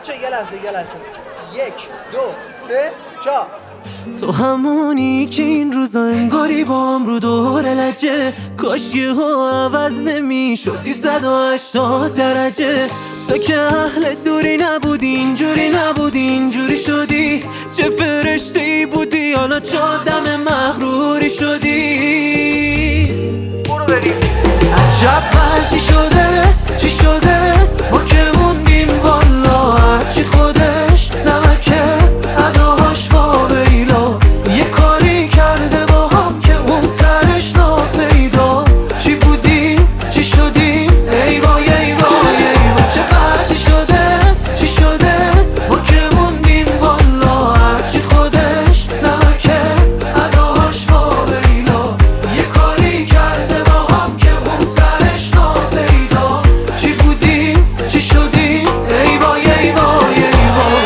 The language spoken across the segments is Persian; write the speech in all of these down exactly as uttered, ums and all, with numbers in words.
بچه یه لحظه یه لحظه یک دو سه چا. تو همونی که این روزا انگاری با هم رو دور لجه، کاش یه ها عوض نمی شدی صد و هشتاد درجه. تو که اهل دوری نبودی، اینجوری نبودی اینجوری شدی، چه فرشته ای بودی حالا چه آدم مغروری شدی. برو بریم. عجب وضعی شده چی شده ما که موندیم والا، هرچی خودش نمکه اداهاش واویلا. یه کاری کرده با هم که اون سرش ناپیدا، چی بودیم چی شدیم ای وای ای وای ای وای. چه وضعی شده چی شده ما که موندیم والا، هرچی خودش نمکه اداهاش واویلا. یه کاری کرده با هم که اون سرش ناپیدا، چی بودیم چی شدیم ای وای ای وای ای وای.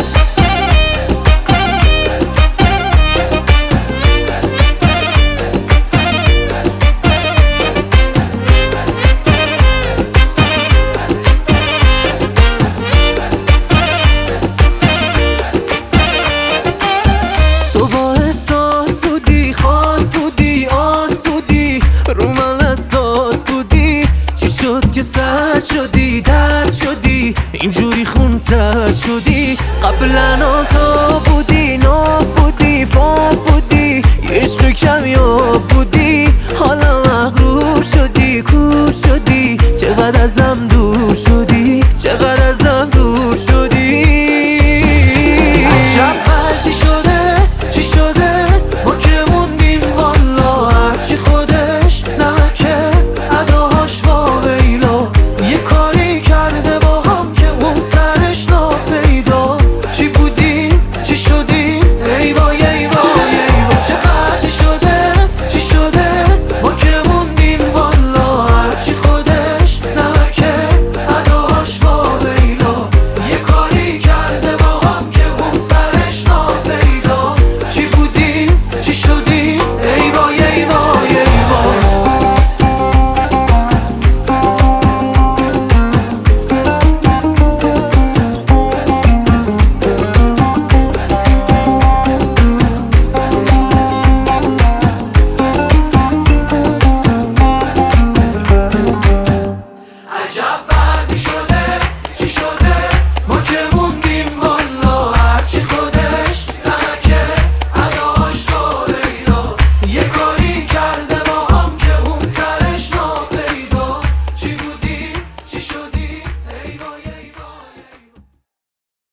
تو با احساس بودی، خاص بودی، آس بودی، رو من اساس بودی، چی شد که سرد شدی، درد شدی، اینجوری خون سرد شدی. قبلا تا بودی، ناب بودی، فاب بودی، یه عشق کمیاب بودی، حالا مغرور شدی، کور شدی، چقدر ازم دور شدی، چقدر از